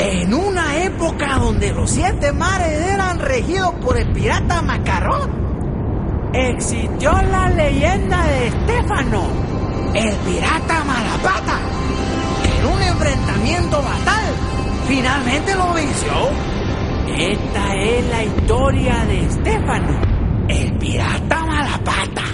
En una época donde los 7 mares eran regidos por el pirata Macarrón, existió la leyenda de Estéfano, el pirata Malapata, que en un enfrentamiento fatal finalmente lo venció. Esta es la historia de Estéfano, el pirata Malapata.